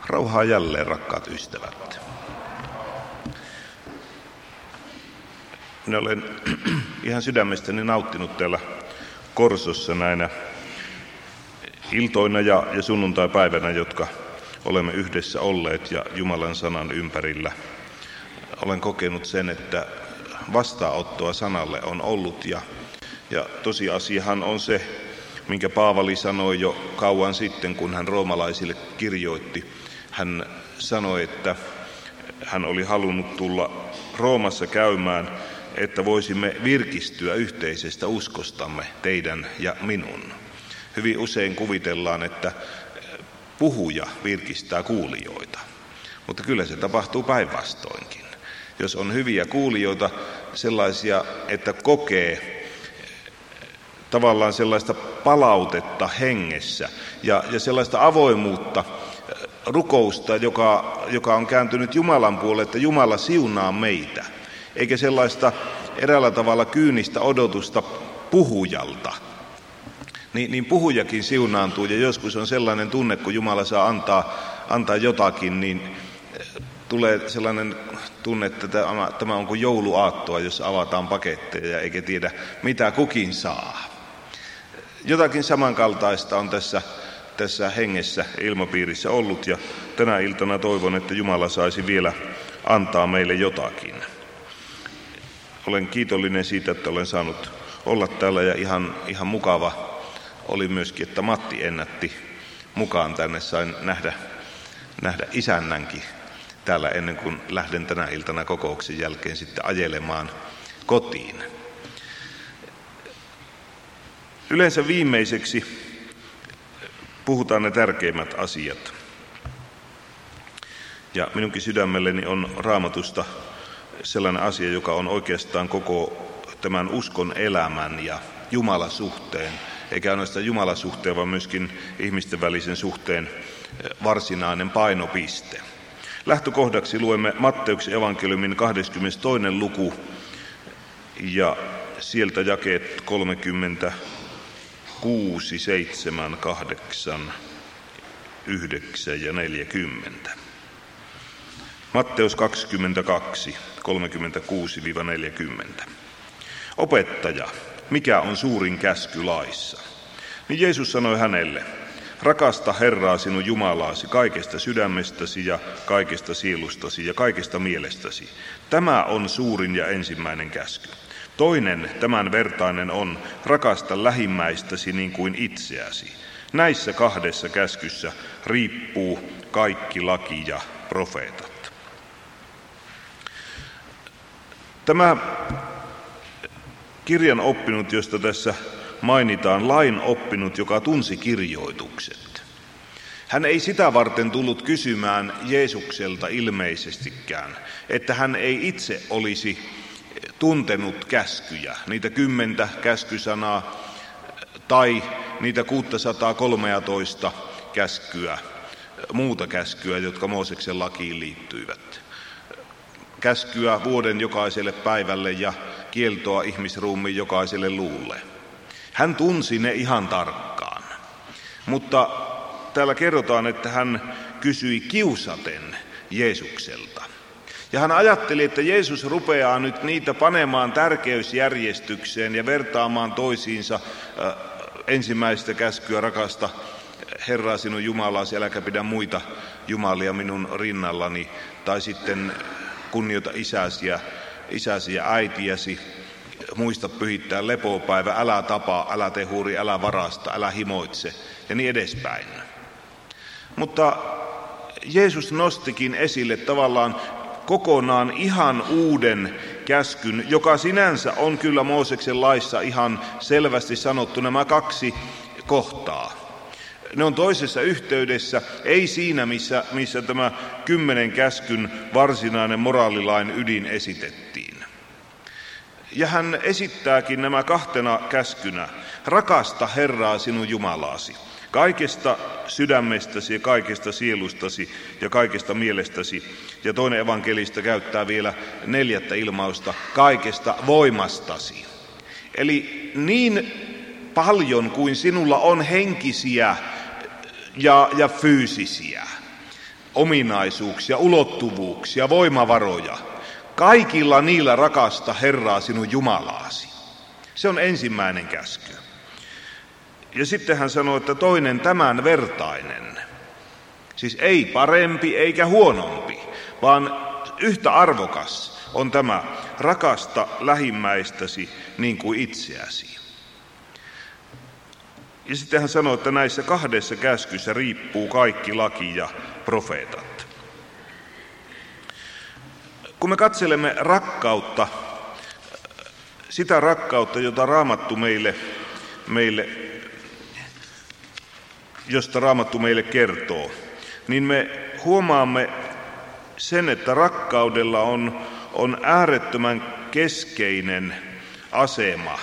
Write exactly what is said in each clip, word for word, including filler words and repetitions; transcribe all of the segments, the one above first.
Rauhaa jälleen, rakkaat ystävät. Minä olen ihan sydämestäni nauttinut täällä Korsossa näinä iltoina ja, ja sunnuntaipäivänä, jotka olemme yhdessä olleet ja Jumalan sanan ympärillä. Olen kokenut sen, että vastaanottoa sanalle on ollut ja, ja tosiasiahan on se, minkä Paavali sanoi jo kauan sitten, kun hän roomalaisille kirjoitti. Hän sanoi, että hän oli halunnut tulla Roomassa käymään, että voisimme virkistyä yhteisestä uskostamme, teidän ja minun. Hyvin usein kuvitellaan, että puhuja virkistää kuulijoita, mutta kyllä se tapahtuu päinvastoinkin. Jos on hyviä kuulijoita, sellaisia, että kokee tavallaan sellaista palautetta hengessä ja, ja sellaista avoimuutta, rukousta, joka, joka on kääntynyt Jumalan puolelle, että Jumala siunaa meitä, eikä sellaista eräällä tavalla kyynistä odotusta puhujalta. Niin, niin puhujakin siunaantuu ja joskus on sellainen tunne, kun Jumala saa antaa, antaa jotakin, niin tulee sellainen tunne, että tämä, tämä on kuin jouluaattoa, jossa avataan paketteja eikä tiedä mitä kukin saa. Jotakin samankaltaista on tässä, tässä hengessä ilmapiirissä ollut ja tänä iltana toivon, että Jumala saisi vielä antaa meille jotakin. Olen kiitollinen siitä, että olen saanut olla täällä ja ihan, ihan mukava oli myöskin, että Matti ennätti mukaan tänne. Sain nähdä, nähdä isännänkin täällä ennen kuin lähden tänä iltana kokouksen jälkeen sitten ajelemaan kotiin. Yleensä viimeiseksi puhutaan ne tärkeimmät asiat. Ja minunkin sydämelleni on Raamatusta sellainen asia, joka on oikeastaan koko tämän uskon elämän ja Jumalasuhteen, eikä ainoastaan Jumalasuhteen, vaan myöskin ihmisten välisen suhteen varsinainen painopiste. Lähtökohdaksi luemme Matteuksen evankeliumin kahdeskymmenestoinen luku ja sieltä jakeet kolmekymmentäkuusi, seitsemän, kahdeksan, yhdeksän ja neljäkymmentä. Matteus kaksikymmentäkaksi, kolmekymmentäkuusi neljäkymmentä. Opettaja, mikä on suurin käsky laissa? Niin Jeesus sanoi hänelle, rakasta Herraa sinun Jumalaasi kaikesta sydämestäsi ja kaikesta sielustasi ja kaikesta mielestäsi. Tämä on suurin ja ensimmäinen käsky. Toinen, tämän vertainen on, rakasta lähimmäistäsi niin kuin itseäsi. Näissä kahdessa käskyssä riippuu kaikki laki ja profeetat. Tämä kirjan oppinut, josta tässä mainitaan, lain oppinut, joka tunsi kirjoitukset. Hän ei sitä varten tullut kysymään Jeesukselta ilmeisestikään, että hän ei itse olisi tuntenut käskyjä, niitä kymmentä käskysanaa tai niitä kuusisataakolmetoista käskyä, muuta käskyä, jotka Mooseksen lakiin liittyivät. Käskyä vuoden jokaiselle päivälle ja kieltoa ihmisruumiin jokaiselle luulle. Hän tunsi ne ihan tarkkaan, mutta täällä kerrotaan, että hän kysyi kiusaten Jeesukselta. Ja hän ajatteli, että Jeesus rupeaa nyt niitä panemaan tärkeysjärjestykseen ja vertaamaan toisiinsa äh, ensimmäistä käskyä, rakasta Herraa sinun Jumalasi, äläkä pidä muita jumalia minun rinnallani, tai sitten kunnioita isäsi ja, isäsi ja äitiäsi, muista pyhittää lepopäivä, älä tapaa, älä tee huuri, älä varasta, älä himoitse ja niin edespäin. Mutta Jeesus nostikin esille tavallaan kokonaan ihan uuden käskyn, joka sinänsä on kyllä Mooseksen laissa ihan selvästi sanottu, nämä kaksi kohtaa. Ne on toisessa yhteydessä, ei siinä, missä, missä tämä kymmenen käskyn varsinainen moraalilain ydin esitettiin. Ja hän esittääkin nämä kahtena käskynä, rakasta Herraa sinun Jumalaasi, kaikesta sydämestäsi ja kaikesta sielustasi ja kaikesta mielestäsi. Ja toinen evankelista käyttää vielä neljättä ilmausta, kaikesta voimastasi. Eli niin paljon kuin sinulla on henkisiä ja, ja fyysisiä ominaisuuksia, ulottuvuuksia, voimavaroja. Kaikilla niillä rakasta Herraa sinun Jumalaasi. Se on ensimmäinen käsky. Ja sitten hän sanoo, että toinen tämän vertainen. Siis ei parempi eikä huonompi, vaan yhtä arvokas on tämä: rakasta lähimmäistäsi niin kuin itseäsi. Ja sitten hän sanoo, että näissä kahdessa käskyssä riippuu kaikki laki ja profeetat. Kun me katselemme rakkautta, sitä rakkautta, jota Raamattu meille, meille, josta Raamattu meille kertoo, niin me huomaamme sen, että rakkaudella on, on äärettömän keskeinen asema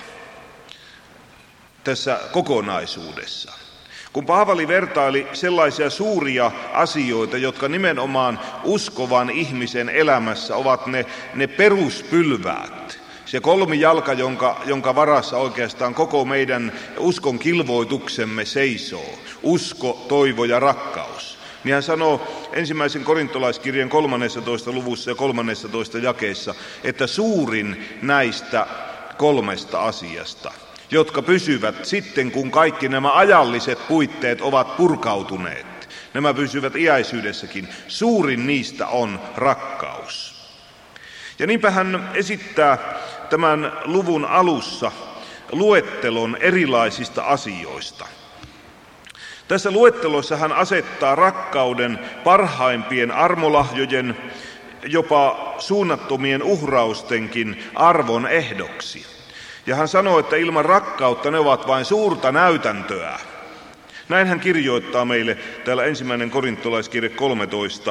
tässä kokonaisuudessa. Kun Paavali vertaili sellaisia suuria asioita, jotka nimenomaan uskovan ihmisen elämässä ovat ne, ne peruspylväät, se kolmijalka, jonka, jonka varassa oikeastaan koko meidän uskon kilvoituksemme seisoo, usko, toivo ja rakkaus, niin hän sanoo ensimmäisen korintolaiskirjan kolmannessatoista luvussa ja kolmannessatoista jakeessa, että suurin näistä kolmesta asiasta, jotka pysyvät sitten, kun kaikki nämä ajalliset puitteet ovat purkautuneet, nämä pysyvät iäisyydessäkin, suurin niistä on rakkaus. Ja niinpä hän esittää tämän luvun alussa luettelon erilaisista asioista. Tässä luettelossa hän asettaa rakkauden parhaimpien armolahjojen, jopa suunnattomien uhraustenkin arvon ehdoksi. Ja hän sanoo, että ilman rakkautta ne ovat vain suurta näytäntöä. Näin hän kirjoittaa meille täällä ensimmäinen korintolaiskirje kolmetoista,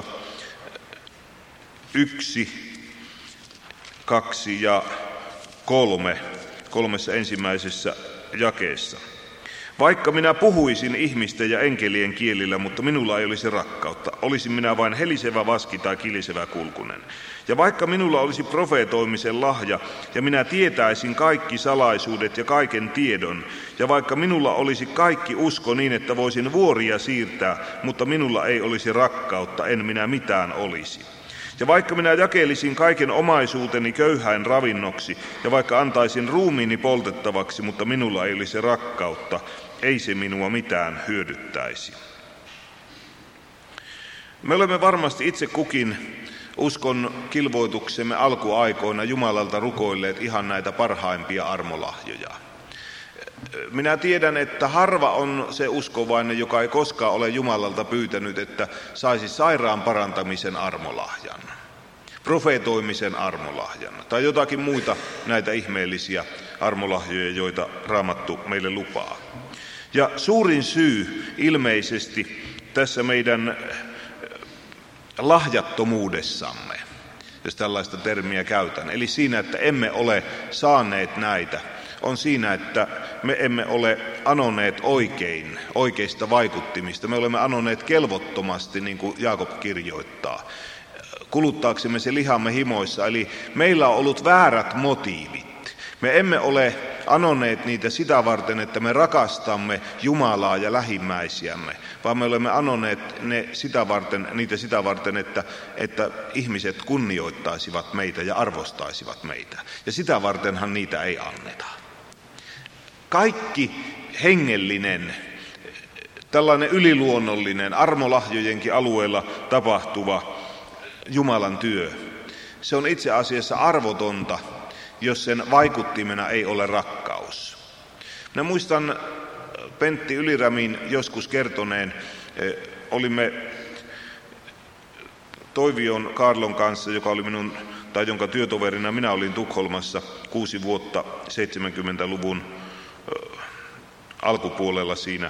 yksi, kaksi ja kolme, kolmessa ensimmäisessä jakeessa. Vaikka minä puhuisin ihmisten ja enkelien kielillä, mutta minulla ei olisi rakkautta, olisin minä vain helisevä vaski tai kilisevä kulkunen. Ja vaikka minulla olisi profeetoimisen lahja, ja minä tietäisin kaikki salaisuudet ja kaiken tiedon, ja vaikka minulla olisi kaikki usko niin, että voisin vuoria siirtää, mutta minulla ei olisi rakkautta, en minä mitään olisi. Ja vaikka minä jakelisin kaiken omaisuuteni köyhäin ravinnoksi, ja vaikka antaisin ruumiini poltettavaksi, mutta minulla ei olisi rakkautta, ei se minua mitään hyödyttäisi. Me olemme varmasti itse kukin uskon kilvoituksemme alkuaikoina Jumalalta rukoilleet ihan näitä parhaimpia armolahjoja. Minä tiedän, että harva on se uskovainen, joka ei koskaan ole Jumalalta pyytänyt, että saisi sairaan parantamisen armolahjan, profeetoimisen armolahjan tai jotakin muita näitä ihmeellisiä armolahjoja, joita Raamattu meille lupaa. Ja suurin syy ilmeisesti tässä meidän lahjattomuudessamme, jos tällaista termiä käytän, eli siinä, että emme ole saaneet näitä, on siinä, että me emme ole anoneet oikein, oikeista vaikuttimista. Me olemme anoneet kelvottomasti, niin kuin Jaakob kirjoittaa, kuluttaaksemme se lihamme himoissa. Eli meillä on ollut väärät motiivit. Me emme ole anoneet niitä sitä varten, että me rakastamme Jumalaa ja lähimmäisiämme, vaan me olemme anoneet ne sitä varten, niitä sitä varten, että, että ihmiset kunnioittaisivat meitä ja arvostaisivat meitä. Ja sitä vartenhan niitä ei anneta. Kaikki hengellinen, tällainen yliluonnollinen, armolahjojenkin alueella tapahtuva Jumalan työ, se on itse asiassa arvotonta, jos sen vaikuttimena ei ole rakkaus. Minä muistan Pentti Ylirämin joskus kertoneen, olimme Toivion Kaarlon kanssa, joka oli minun, tai jonka työtoverina minä olin Tukholmassa kuusi vuotta seitsemänkymmentäluvun alkupuolella siinä.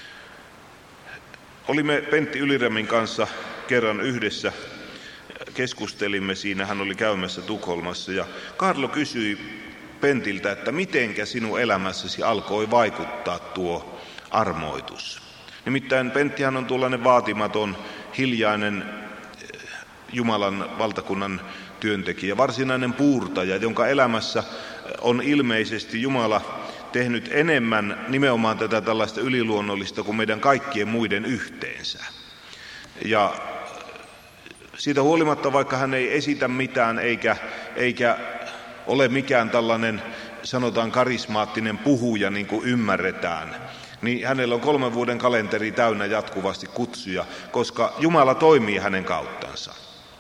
Olimme Pentti Ylirämin kanssa kerran yhdessä, keskustelimme siinä, hän oli käymässä Tukholmassa ja Kaarlo kysyi Pentiltä, että mitenkä sinun elämässäsi alkoi vaikuttaa tuo armoitus. Nimittäin Penttihän on tuollainen vaatimaton, hiljainen Jumalan valtakunnan työntekijä, varsinainen puurtaja, jonka elämässä on ilmeisesti Jumala tehnyt enemmän nimenomaan tätä tällaista yliluonnollista kuin meidän kaikkien muiden yhteensä. Ja Siitä huolimatta, vaikka hän ei esitä mitään eikä, eikä ole mikään tällainen, sanotaan karismaattinen puhuja, niin kuin ymmärretään, niin hänellä on kolmen vuoden kalenteri täynnä jatkuvasti kutsuja, koska Jumala toimii hänen kauttansa.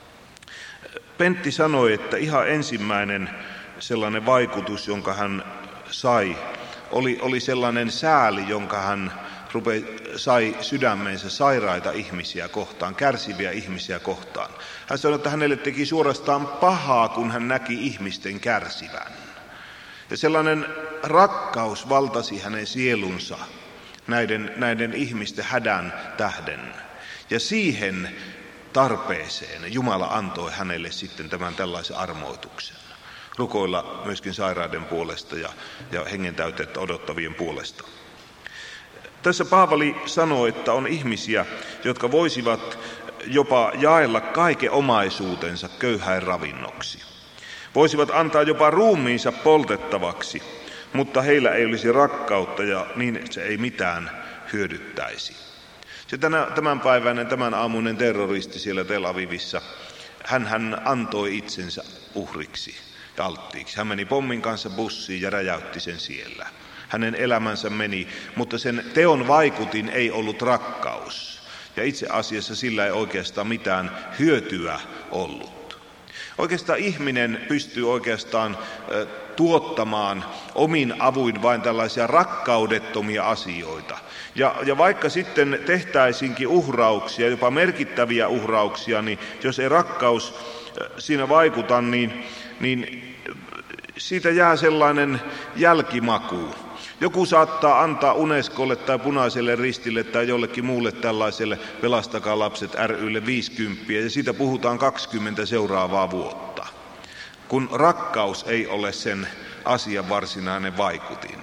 Pentti sanoi, että ihan ensimmäinen sellainen vaikutus, jonka hän sai, oli, oli sellainen sääli, jonka hän rupe, sai sydämensä sairaita ihmisiä kohtaan, kärsiviä ihmisiä kohtaan. Hän sanoi, että hänelle teki suorastaan pahaa, kun hän näki ihmisten kärsivän. Ja sellainen rakkaus valtasi hänen sielunsa näiden, näiden ihmisten hädän tähden. Ja siihen tarpeeseen Jumala antoi hänelle sitten tämän tällaisen armoituksen. Rukoilla myöskin sairaiden puolesta ja, ja hengentäytettä odottavien puolesta. Tässä Paavali sanoo, että on ihmisiä, jotka voisivat jopa jaella kaiken omaisuutensa köyhäin ravinnoksi. Voisivat antaa jopa ruumiinsa poltettavaksi, mutta heillä ei olisi rakkautta ja niin se ei mitään hyödyttäisi. Se tänä, tämänpäiväinen, tämän aamuinen terroristi siellä Tel Avivissa, hän, hän antoi itsensä uhriksi ja alttiiksi. Hän meni pommin kanssa bussiin ja räjäytti sen siellä. Hänen elämänsä meni, mutta sen teon vaikutin ei ollut rakkaus. Ja itse asiassa sillä ei oikeastaan mitään hyötyä ollut. Oikeastaan ihminen pystyy oikeastaan äh, tuottamaan omin avuin vain tällaisia rakkaudettomia asioita. Ja, ja vaikka sitten tehtäisinkin uhrauksia, jopa merkittäviä uhrauksia, niin jos ei rakkaus äh, siinä vaikuta, niin, niin siitä jää sellainen jälkimaku. Joku saattaa antaa Unescolle tai Punaiselle Ristille tai jollekin muulle tällaiselle Pelastakaa lapset ry:lle viisikymppiä ja siitä puhutaan kaksikymmentä seuraavaa vuotta, kun rakkaus ei ole sen asian varsinainen vaikutin.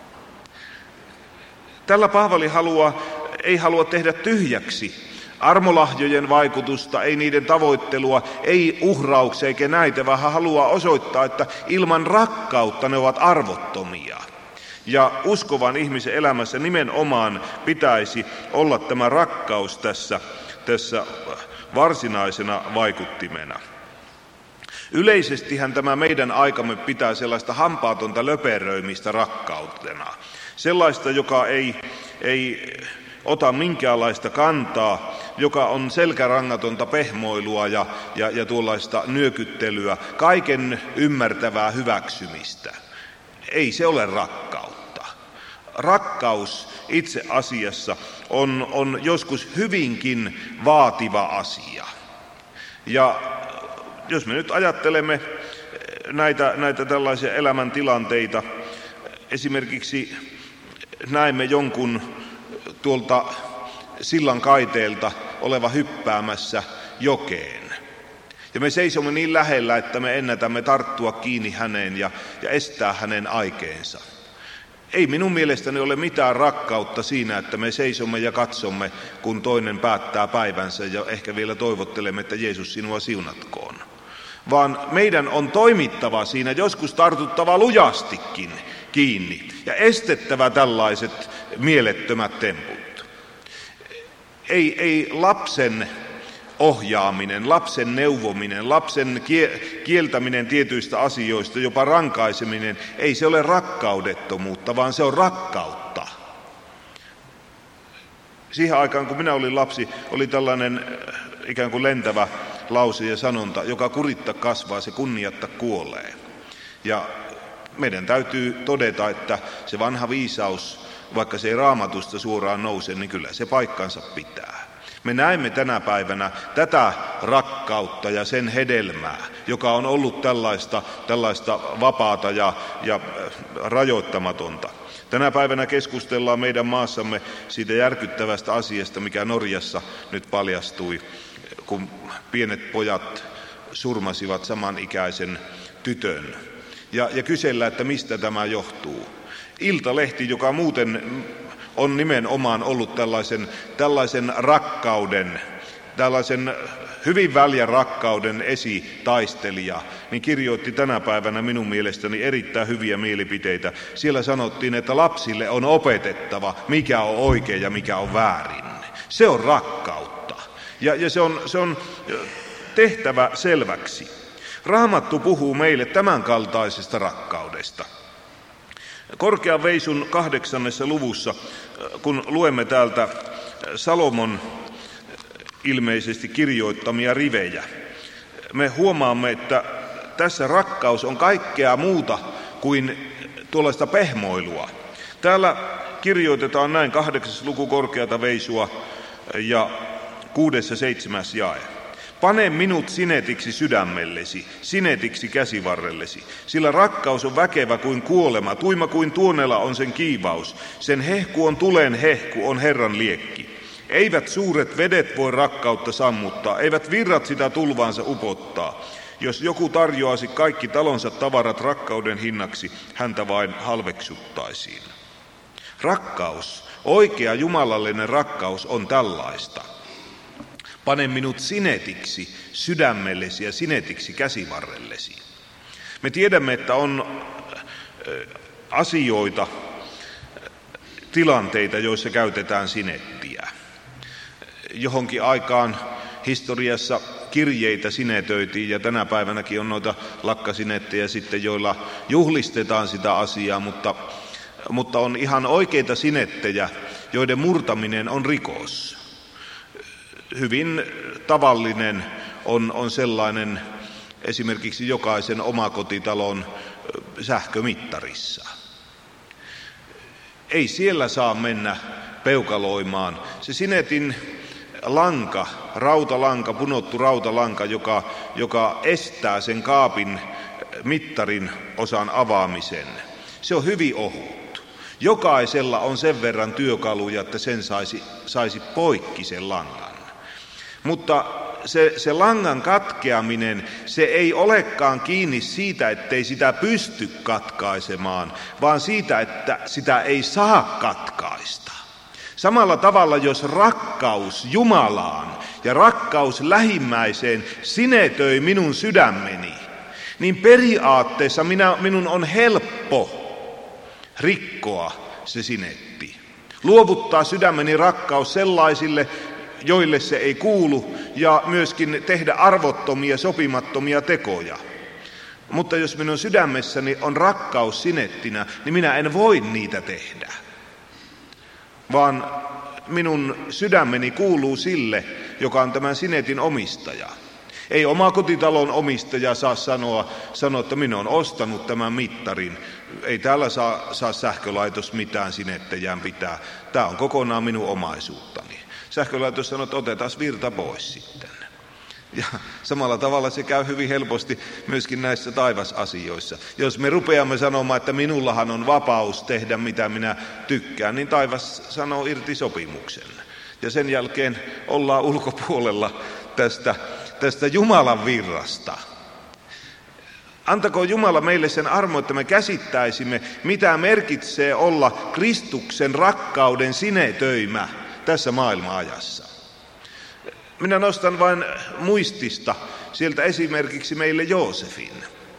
Tällä Paavali haluaa, ei halua tehdä tyhjäksi armolahjojen vaikutusta, ei niiden tavoittelua, ei uhrauksia eikä näitä, vaan hän haluaa osoittaa, että ilman rakkautta ne ovat arvottomia. Ja uskovan ihmisen elämässä nimenomaan pitäisi olla tämä rakkaus tässä, tässä varsinaisena vaikuttimena. Yleisestihän tämä meidän aikamme pitää sellaista hampaatonta löperöimistä rakkautena. Sellaista, joka ei, ei ota minkäänlaista kantaa, joka on selkärangatonta pehmoilua ja, ja, ja tuollaista nyökyttelyä, kaiken ymmärtävää hyväksymistä. Ei se ole rakkautta. Rakkaus itse asiassa on, on joskus hyvinkin vaativa asia. Ja jos me nyt ajattelemme näitä, näitä tällaisia elämäntilanteita, esimerkiksi näemme jonkun tuolta sillan kaiteelta oleva hyppäämässä jokeen. Ja me seisomme niin lähellä, että me ennätämme tarttua kiinni häneen ja, ja estää hänen aikeensa. Ei minun mielestäni ole mitään rakkautta siinä, että me seisomme ja katsomme, kun toinen päättää päivänsä ja ehkä vielä toivottelemme, että Jeesus sinua siunatkoon. Vaan meidän on toimittava siinä, joskus tartuttava lujastikin kiinni ja estettävä tällaiset mielettömät temput. Ei, ei lapsen ohjaaminen, lapsen neuvominen, lapsen kieltäminen tietyistä asioista, jopa rankaiseminen, ei se ole rakkaudettomuutta, vaan se on rakkautta. Siihen aikaan, kun minä olin lapsi, oli tällainen ikään kuin lentävä lause ja sanonta, joka kuritta kasvaa, se kunniatta kuolee. Ja meidän täytyy todeta, että se vanha viisaus, vaikka se ei Raamatusta suoraan nouse, niin kyllä se paikkansa pitää. Me näemme tänä päivänä tätä rakkautta ja sen hedelmää, joka on ollut tällaista, tällaista vapaata ja, ja rajoittamatonta. Tänä päivänä keskustellaan meidän maassamme siitä järkyttävästä asiasta, mikä Norjassa nyt paljastui, kun pienet pojat surmasivat samanikäisen tytön. Ja, ja kysellään, että mistä tämä johtuu. Iltalehti, joka muuten on nimenomaan ollut tällaisen, tällaisen rakkauden, tällaisen hyvin väljän rakkauden esitaistelija, niin kirjoitti tänä päivänä minun mielestäni erittäin hyviä mielipiteitä. Siellä sanottiin, että lapsille on opetettava, mikä on oikein ja mikä on väärin. Se on rakkautta. Ja, ja se on, se on tehtävä selväksi. Raamattu puhuu meille tämänkaltaisesta rakkaudesta. Korkean veisun kahdeksannessa luvussa, kun luemme täältä Salomon ilmeisesti kirjoittamia rivejä, me huomaamme, että tässä rakkaus on kaikkea muuta kuin tuollaista pehmoilua. Täällä kirjoitetaan näin kahdeksas luku korkeata veisua ja kuudes ja seitsemäs jae. Pane minut sinetiksi sydämellesi, sinetiksi käsivarrellesi, sillä rakkaus on väkevä kuin kuolema, tuima kuin tuonela on sen kiivaus. Sen hehku on tulen hehku, on Herran liekki. Eivät suuret vedet voi rakkautta sammuttaa, eivät virrat sitä tulvaansa upottaa. Jos joku tarjoaisi kaikki talonsa tavarat rakkauden hinnaksi, häntä vain halveksuttaisiin. Rakkaus, oikea jumalallinen rakkaus on tällaista. Pane minut sinetiksi sydämellesi ja sinetiksi käsivarrellesi. Me tiedämme, että on asioita, tilanteita, joissa käytetään sinettiä. Johonkin aikaan historiassa kirjeitä sinetöitiin ja tänä päivänäkin on noita lakkasinettejä sitten, joilla juhlistetaan sitä asiaa, mutta, mutta on ihan oikeita sinettejä, joiden murtaminen on rikos. Hyvin tavallinen on, on sellainen esimerkiksi jokaisen omakotitalon sähkömittarissa. Ei siellä saa mennä peukaloimaan. Se sinetin lanka, rautalanka, punottu rautalanka, joka, joka estää sen kaapin mittarin osan avaamisen, se on hyvin ohut. Jokaisella on sen verran työkaluja, että sen saisi, saisi poikki sen langan. Mutta se, se langan katkeaminen, se ei olekaan kiinni siitä, ettei sitä pysty katkaisemaan, vaan siitä, että sitä ei saa katkaista. Samalla tavalla, jos rakkaus Jumalaan ja rakkaus lähimmäiseen sinetöi minun sydämeni, niin periaatteessa minä, minun on helppo rikkoa se sinetti. Luovuttaa sydämeni rakkaus sellaisille, joille se ei kuulu, ja myöskin tehdä arvottomia, sopimattomia tekoja. Mutta jos minun sydämessäni on rakkaus sinettinä, niin minä en voi niitä tehdä. Vaan minun sydämeni kuuluu sille, joka on tämän sinetin omistaja. Ei oma kotitalon omistaja saa sanoa, sanoa, että minä olen ostanut tämän mittarin. Ei täällä saa, saa sähkölaitos mitään sinettejään pitää. Tämä on kokonaan minun omaisuuttani. Sähkölaitos sanoo, että otetaan virta pois sitten. Ja samalla tavalla se käy hyvin helposti myöskin näissä taivasasioissa. Jos me rupeamme sanomaan, että minullahan on vapaus tehdä mitä minä tykkään, niin taivas sanoo irti sopimuksen. Ja sen jälkeen ollaan ulkopuolella tästä, tästä Jumalan virrasta. Antakoon Jumala meille sen armo, että me käsittäisimme, mitä merkitsee olla Kristuksen rakkauden sinetöimä tässä maailma-ajassa. Minä nostan vain muistista sieltä esimerkiksi meille Joosefin.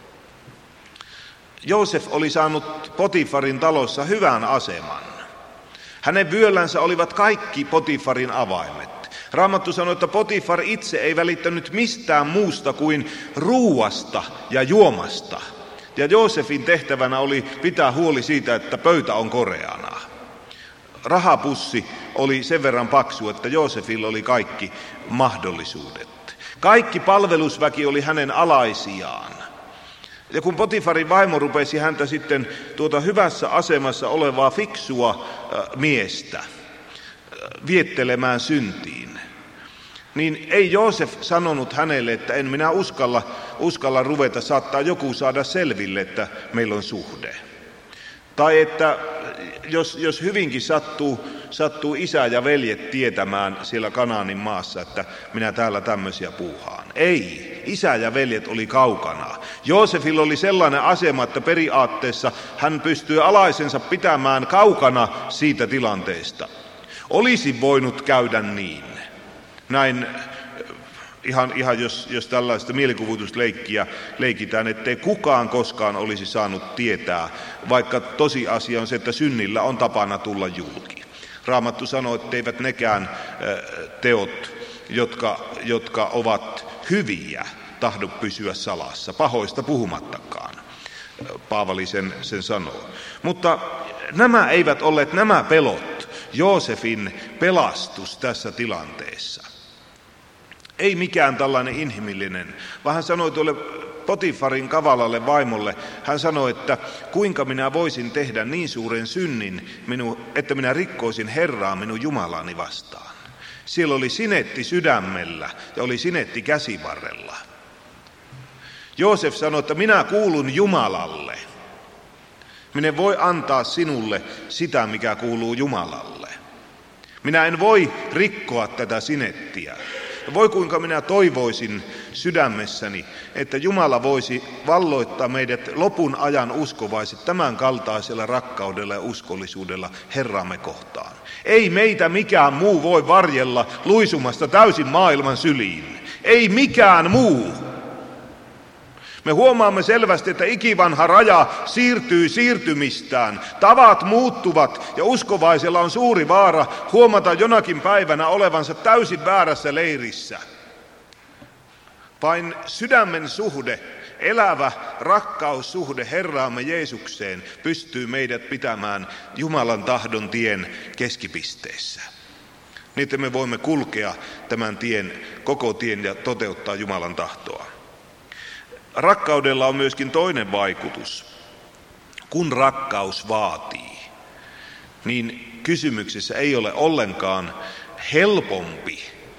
Joosef oli saanut Potifarin talossa hyvän aseman. Hänen vyöllänsä olivat kaikki Potifarin avaimet. Raamattu sanoi, että Potifar itse ei välittänyt mistään muusta kuin ruuasta ja juomasta. Ja Joosefin tehtävänä oli pitää huoli siitä, että pöytä on koreana. Rahapussi oli sen verran paksu, että Joosefilla oli kaikki mahdollisuudet. Kaikki palvelusväki oli hänen alaisiaan. Ja kun Potifarin vaimo rupesi häntä sitten tuota hyvässä asemassa olevaa fiksua miestä viettelemään syntiin, niin ei Joosef sanonut hänelle, että en minä uskalla, uskalla ruveta, saattaa joku saada selville, että meillä on suhde. Tai että jos, jos hyvinkin sattuu, sattuu isä ja veljet tietämään siellä Kanaanin maassa, että minä täällä tämmöisiä puuhaan. Ei, isä ja veljet oli kaukana. Joosefilla oli sellainen asema, että periaatteessa hän pystyy alaisensa pitämään kaukana siitä tilanteesta. Olisi voinut käydä niin. Näin ihan, ihan jos, jos tällaista mielikuvitusleikkiä leikitään, ettei kukaan koskaan olisi saanut tietää, vaikka tosiasia on se, että synnillä on tapana tulla julki. Raamattu sanoo, etteivät nekään teot, jotka, jotka ovat hyviä tahdo pysyä salassa, pahoista puhumattakaan. Paavali sen, sen sanoo. Mutta nämä eivät olleet nämä pelot, Joosefin pelastus tässä tilanteessa. Ei mikään tällainen inhimillinen, vaan hän sanoi tuolle Potifarin kavalalle vaimolle, hän sanoi, että kuinka minä voisin tehdä niin suuren synnin, minu, että minä rikkoisin Herraa minun Jumalani vastaan. Siellä oli sinetti sydämellä ja oli sinetti käsivarrella. Joosef sanoi, että minä kuulun Jumalalle. Minä en voi antaa sinulle sitä, mikä kuuluu Jumalalle. Minä en voi rikkoa tätä sinettiä. Voi kuinka minä toivoisin sydämessäni, että Jumala voisi valloittaa meidät lopun ajan uskovaiset tämän kaltaisella rakkaudella ja uskollisuudella Herramme kohtaan. Ei meitä mikään muu voi varjella luisumasta täysin maailman syliin. Ei mikään muu. Me huomaamme selvästi, että ikivanha raja siirtyy siirtymistään. Tavat muuttuvat ja uskovaisella on suuri vaara huomata jonakin päivänä olevansa täysin väärässä leirissä. Vain sydämen suhde, elävä rakkaussuhde Herraamme Jeesukseen pystyy meidät pitämään Jumalan tahdon tien keskipisteessä. Niin, että me voimme kulkea tämän tien, koko tien ja toteuttaa Jumalan tahtoa. Rakkaudella on myöskin toinen vaikutus. Kun rakkaus vaatii, niin kysymyksessä ei ole ollenkaan helpompi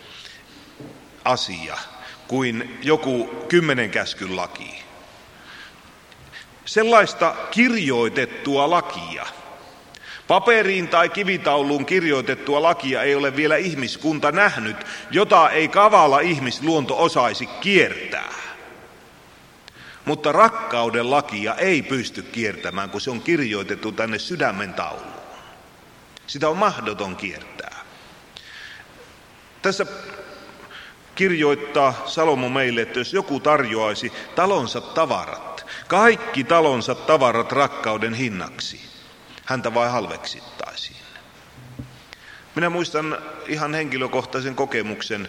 asia kuin joku kymmenen käskyn laki. Sellaista kirjoitettua lakia, paperiin tai kivitauluun kirjoitettua lakia ei ole vielä ihmiskunta nähnyt, jota ei kavala ihmisluonto osaisi kiertää. Mutta rakkauden lakia ei pysty kiertämään, kun se on kirjoitettu tänne sydämen tauluun. Sitä on mahdoton kiertää. Tässä kirjoittaa Salomo meille, että jos joku tarjoaisi talonsa tavarat, kaikki talonsa tavarat rakkauden hinnaksi, häntä vai halveksittaisiin. Minä muistan ihan henkilökohtaisen kokemuksen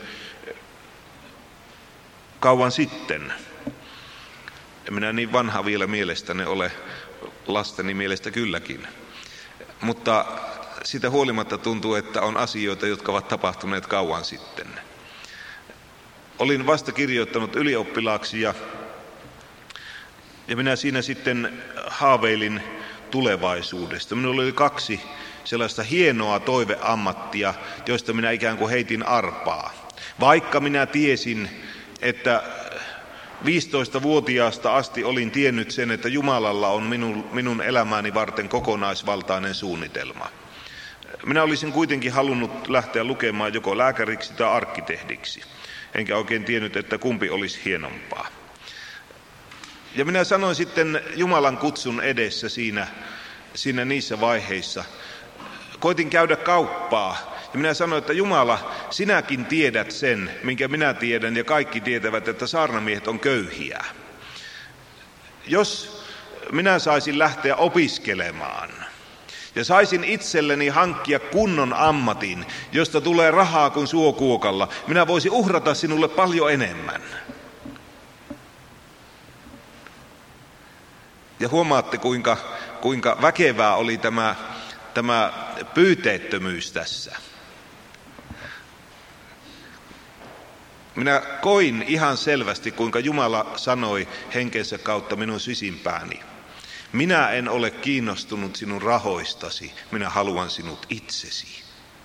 kauan sitten. En minä niin vanha vielä mielestäni ole, lasteni mielestä kylläkin. Mutta siitä huolimatta tuntuu, että on asioita, jotka ovat tapahtuneet kauan sitten. Olin vasta kirjoittanut ylioppilaaksi ja, ja minä siinä sitten haaveilin tulevaisuudesta. Minulla oli kaksi sellaista hienoa toiveammattia, joista minä ikään kuin heitin arpaa. Vaikka minä tiesin, että viisitoistavuotiaasta asti olin tiennyt sen, että Jumalalla on minun, minun elämääni varten kokonaisvaltainen suunnitelma. Minä olisin kuitenkin halunnut lähteä lukemaan joko lääkäriksi tai arkkitehdiksi. Enkä oikein tiennyt, että kumpi olisi hienompaa. Ja minä sanoin sitten Jumalan kutsun edessä siinä, siinä niissä vaiheissa. Koitin käydä kauppaa. Ja minä sanoin, että Jumala, sinäkin tiedät sen, minkä minä tiedän, ja kaikki tietävät, että saarnamiehet on köyhiä. Jos minä saisin lähteä opiskelemaan ja saisin itselleni hankkia kunnon ammatin, josta tulee rahaa kuin suokuokalla, minä voisin uhrata sinulle paljon enemmän. Ja huomaatte, kuinka, kuinka väkevää oli tämä, tämä pyyteettömyys tässä. Minä koin ihan selvästi, kuinka Jumala sanoi henkensä kautta minun sisimpääni. Minä en ole kiinnostunut sinun rahoistasi, minä haluan sinut itsesi.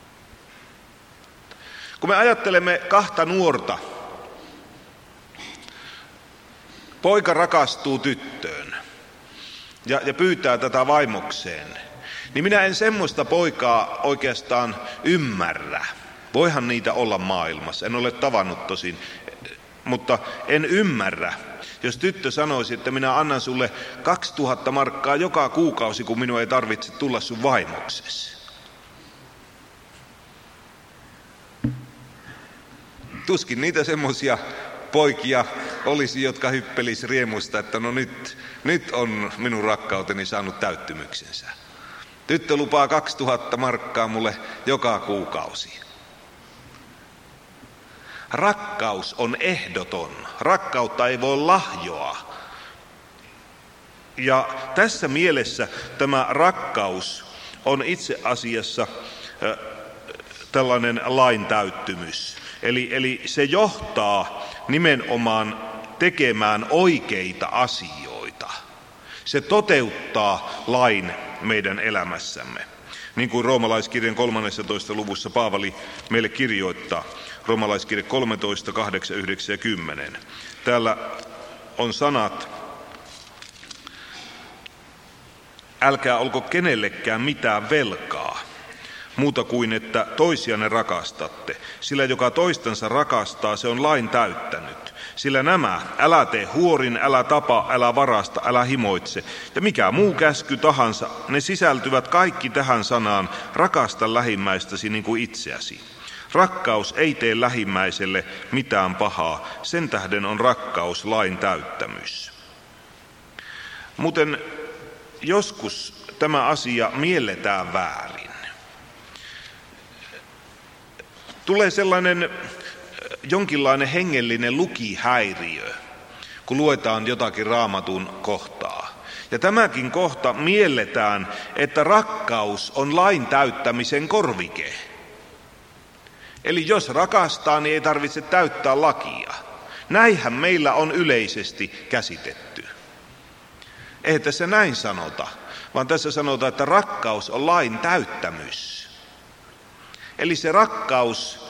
Kun me ajattelemme kahta nuorta, poika rakastuu tyttöön ja, ja pyytää tätä vaimokseen, niin minä en semmoista poikaa oikeastaan ymmärrä. Voihan niitä olla maailmassa, en ole tavannut tosin, mutta en ymmärrä. Jos tyttö sanoisi, että minä annan sulle kaksituhatta markkaa joka kuukausi, kun minun ei tarvitse tulla sun vaimoksesi. Tuskin niitä semmoisia poikia olisi, jotka hyppelis riemusta, että no nyt, nyt on minun rakkauteni saanut täyttymyksensä. Tyttö lupaa kaksituhatta markkaa mulle joka kuukausi. Rakkaus on ehdoton. Rakkautta ei voi lahjoa. Ja tässä mielessä tämä rakkaus on itse asiassa äh, tällainen lain täyttymys. Eli, eli se johtaa nimenomaan tekemään oikeita asioita. Se toteuttaa lain meidän elämässämme. Niin kuin roomalaiskirjan kolmannessatoista luvussa Paavali meille kirjoittaa. Roomalaiskirja kolmetoista, kahdeksan, yhdeksän ja kymmenen. Täällä on sanat: älkää olko kenellekään mitään velkaa, muuta kuin että toisianne rakastatte. Sillä joka toistansa rakastaa, se on lain täyttänyt. Sillä nämä, älä tee huorin, älä tapa, älä varasta, älä himoitse, ja mikä muu käsky tahansa, ne sisältyvät kaikki tähän sanaan: rakasta lähimmäistäsi niin kuin itseäsi. Rakkaus ei tee lähimmäiselle mitään pahaa, sen tähden on rakkaus lain täyttämys. Muuten joskus tämä asia mielletään väärin. Tulee sellainen jonkinlainen hengellinen lukihäiriö, kun luetaan jotakin Raamatun kohtaa. Ja tämäkin kohta mielletään, että rakkaus on lain täyttämisen korvike. Eli jos rakastaa, niin ei tarvitse täyttää lakia. Näinhän meillä on yleisesti käsitetty. Ei tässä näin sanota, vaan tässä sanotaan, että rakkaus on lain täyttämys. Eli se rakkaus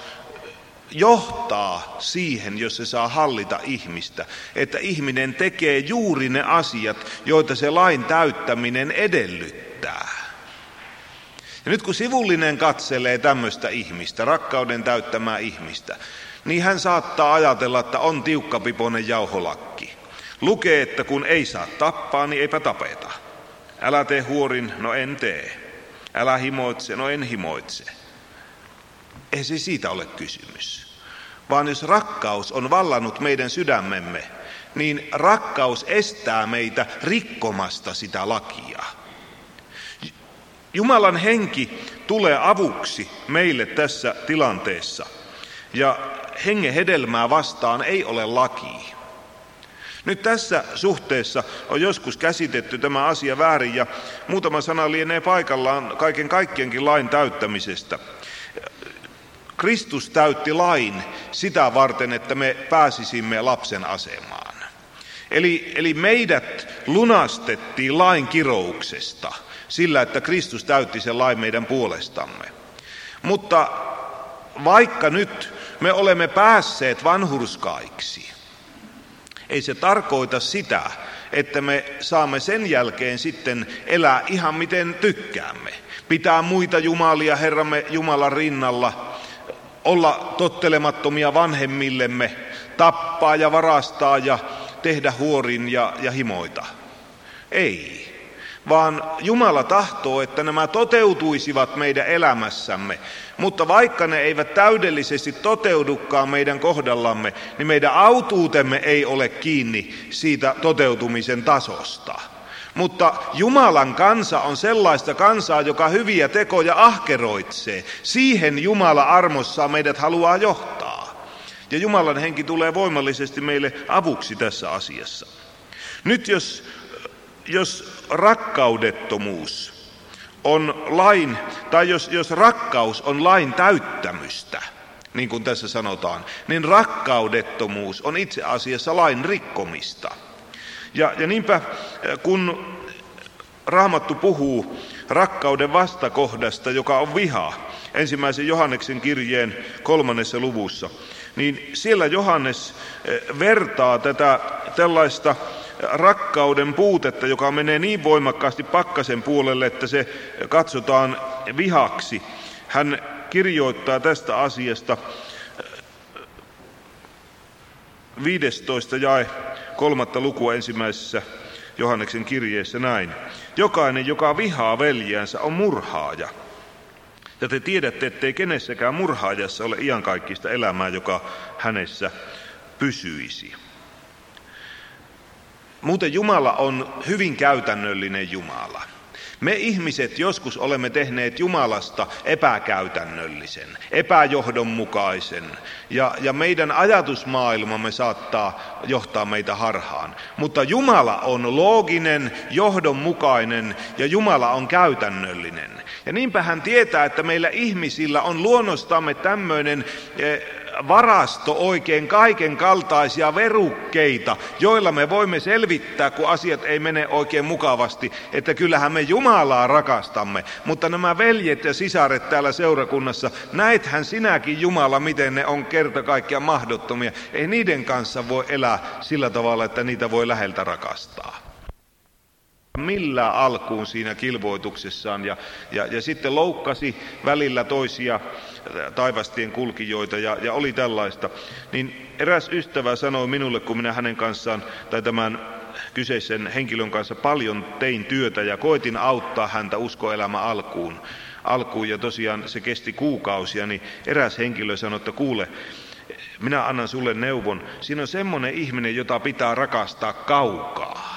johtaa siihen, jos se saa hallita ihmistä, että ihminen tekee juuri ne asiat, joita se lain täyttäminen edellyttää. Ja nyt kun sivullinen katselee tämmöistä ihmistä, rakkauden täyttämää ihmistä, niin hän saattaa ajatella, että on tiukkapipoinen jauholakki. Lukee, että kun ei saa tappaa, niin eipä tapeta. Älä tee huorin, no en tee. Älä himoitse, no en himoitse. Ei se siitä ole kysymys. Vaan jos rakkaus on vallannut meidän sydämemme, niin rakkaus estää meitä rikkomasta sitä lakia. Jumalan henki tulee avuksi meille tässä tilanteessa. Ja hengen hedelmää vastaan ei ole laki. Nyt tässä suhteessa on joskus käsitetty tämä asia väärin, ja muutama sana lienee paikallaan kaiken kaikkienkin lain täyttämisestä. Kristus täytti lain sitä varten, että me pääsisimme lapsen asemaan. Eli, eli meidät lunastettiin lain kirouksesta sillä, että Kristus täytti sen lain meidän puolestamme. Mutta vaikka nyt me olemme päässeet vanhurskaiksi, ei se tarkoita sitä, että me saamme sen jälkeen sitten elää ihan miten tykkäämme. Pitää muita jumalia Herramme Jumalan rinnalla, olla tottelemattomia vanhemmillemme, tappaa ja varastaa ja tehdä huorin ja, ja himoita. Ei, vaan Jumala tahtoo, että nämä toteutuisivat meidän elämässämme. Mutta vaikka ne eivät täydellisesti toteudukaan meidän kohdallamme, niin meidän autuutemme ei ole kiinni siitä toteutumisen tasosta. Mutta Jumalan kansa on sellaista kansaa, joka hyviä tekoja ahkeroitsee. Siihen Jumala armossaan meidät haluaa johtaa. Ja Jumalan henki tulee voimallisesti meille avuksi tässä asiassa. Nyt jos, jos rakkaudettomuus on lain, tai jos, jos rakkaus on lain täyttämystä, niin kuin tässä sanotaan, niin rakkaudettomuus on itse asiassa lain rikkomista. Ja, ja niinpä kun Raamattu puhuu rakkauden vastakohdasta, joka on viha, ensimmäisen Johanneksen kirjeen kolmannessa luvussa, niin siellä Johannes vertaa tätä tällaista rakkauden puutetta, joka menee niin voimakkaasti pakkasen puolelle, että se katsotaan vihaksi. Hän kirjoittaa tästä asiasta viidestoista jae kolmatta lukua ensimmäisessä Johanneksen kirjeessä näin. Jokainen, joka vihaa veljäänsä, on murhaaja. Ja te tiedätte, ettei kenessäkään murhaajassa ole iankaikkista elämää, joka hänessä pysyisi. Muuten Jumala on hyvin käytännöllinen Jumala. Me ihmiset joskus olemme tehneet Jumalasta epäkäytännöllisen, epäjohdonmukaisen ja, ja meidän ajatusmaailmamme saattaa johtaa meitä harhaan. Mutta Jumala on looginen, johdonmukainen ja Jumala on käytännöllinen. Ja niinpä hän tietää, että meillä ihmisillä on luonnostamme tämmöinen varasto oikein kaiken kaltaisia verukkeita, joilla me voimme selvittää, kun asiat ei mene oikein mukavasti, että kyllähän me Jumalaa rakastamme. Mutta nämä veljet ja sisaret täällä seurakunnassa, näethän sinäkin Jumala, miten ne on kerta kaikkiaan mahdottomia. Ei niiden kanssa voi elää sillä tavalla, että niitä voi läheltä rakastaa. Millään alkuun siinä kilvoituksessaan ja, ja, ja sitten loukkasi välillä toisia taivastien kulkijoita ja, ja oli tällaista. Niin eräs ystävä sanoi minulle, kun minä hänen kanssaan tai tämän kyseisen henkilön kanssa paljon tein työtä ja koitin auttaa häntä uskoelämä alkuun. alkuun ja tosiaan se kesti kuukausia, niin eräs henkilö sanoi, että kuule, minä annan sulle neuvon. Siinä on semmoinen ihminen, jota pitää rakastaa kaukaa.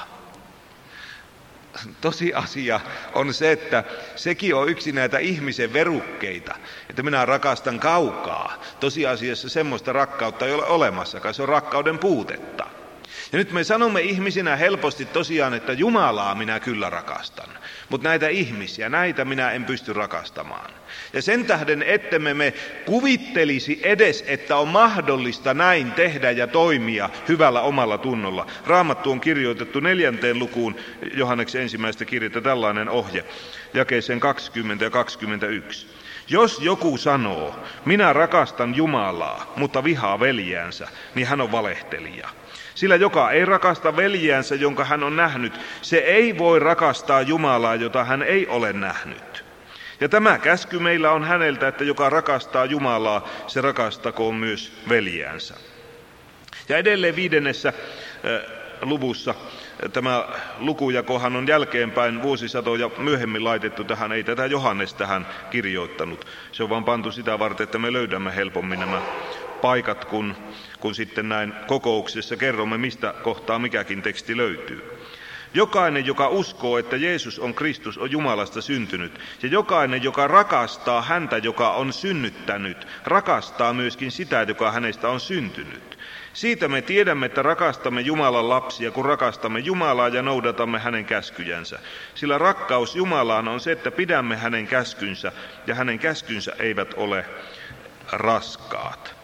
Tosiasia on se, että sekin on yksi näitä ihmisen verukkeita, että minä rakastan kaukaa. Tosiasiassa semmoista rakkautta ei ole olemassakaan, se on rakkauden puutetta. Ja nyt me sanomme ihmisinä helposti tosiaan, että Jumalaa minä kyllä rakastan, mutta näitä ihmisiä, näitä minä en pysty rakastamaan. Ja sen tähden, ettemme me kuvittelisi edes, että on mahdollista näin tehdä ja toimia hyvällä omalla tunnolla. Raamattu on kirjoitettu neljänteen lukuun Johanneksen ensimmäistä kirjettä tällainen ohje, jakeeseen kaksikymmentä ja kaksikymmentäyksi. Jos joku sanoo, minä rakastan Jumalaa, mutta vihaa veljäänsä, niin hän on valehtelija. Sillä joka ei rakasta veljäänsä, jonka hän on nähnyt, se ei voi rakastaa Jumalaa, jota hän ei ole nähnyt. Ja tämä käsky meillä on häneltä, että joka rakastaa Jumalaa, se rakastakoon myös veljäänsä. Ja edelleen viidennessä luvussa tämä lukujakohan on jälkeenpäin vuosisatoja myöhemmin laitettu tähän, ei tätä Johannes tähän kirjoittanut. Se on vaan pantu sitä varten, että me löydämme helpommin nämä paikat, kun, kun sitten näin kokouksessa kerromme, mistä kohtaa mikäkin teksti löytyy. Jokainen, joka uskoo, että Jeesus on Kristus, on Jumalasta syntynyt. Ja jokainen, joka rakastaa häntä, joka on synnyttänyt, rakastaa myöskin sitä, joka hänestä on syntynyt. Siitä me tiedämme, että rakastamme Jumalan lapsia, kun rakastamme Jumalaa ja noudatamme hänen käskyjänsä. Sillä rakkaus Jumalaan on se, että pidämme hänen käskynsä, ja hänen käskynsä eivät ole raskaat.